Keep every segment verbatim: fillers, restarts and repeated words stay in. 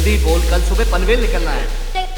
जल्दी बोल, कल सुबह पनवेल निकलना है।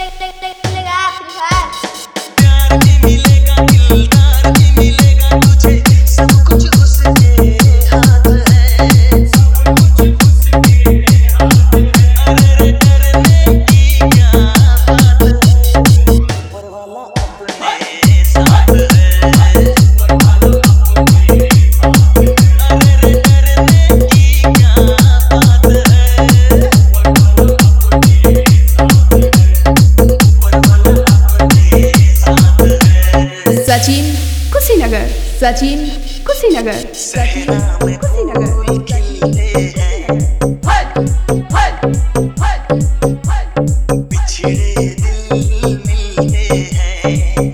प्यार भी मिलेगा, दिलदार भी मिलेगा तुझे, सब कुछ उसके हाथ है, सब कुछ उसके हाथ है। अरे डरने की क्या बात है, ऊपर वाला अपने साथ है, ऊपर वाला अपने साथ है। अरे डरने की क्या बात है, ऊपर वाला अपने साथ है, ऊपर वाला अपने साथ है। सचिन कुशीनगर, सचिन कुशीनगर, सहरा में फूल खिलते हैं, बिछड़े दिल मिलते हैं।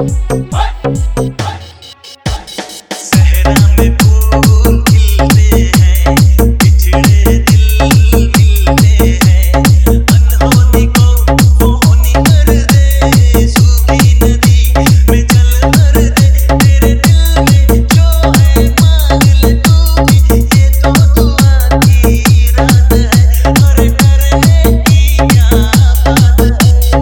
सहरा में फूल खिलते हैं, बिछड़े दिल मिलते हैं। अनहोनी को होनी कर दे, सूखी नदी में जल भर दे। तेरे दिल में जो है मांग ले तू भी, ये तो दुआ की रात है। अरे डरने की क्या बात है,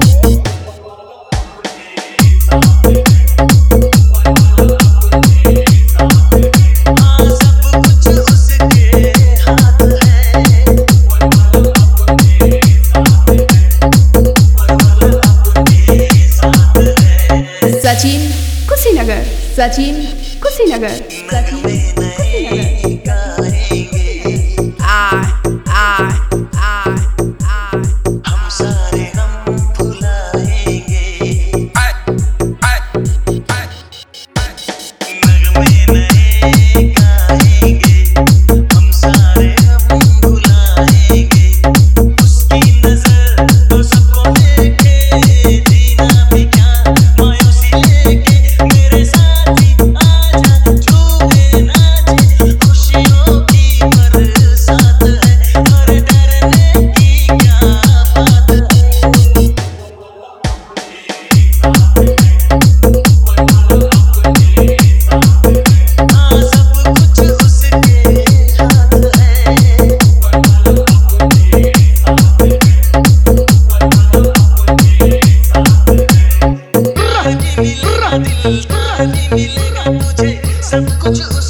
हाँ सब कुछ उसके हाथ है, सचिन कुशीनगर, सचिन कुशीनगर, नगमे नए गाएंगे, आ आ आ आ हम सारे हम भुलाएंगे। नगमे नए गाएंगे, हम सारे हम भुलाएंगे। उसकी नजर तो सबको देखे, जीना भी क्या मायूसी लेके। मेरे साथी आजा झूमे नाचे, खुशियों की बरसात है। अरे डरने की क्या बात है, हाँ सब कुछ उसके हाथ है, प्यार भी मिलेगा, दिलदार भी मिलेगा तुझे, सब कुछ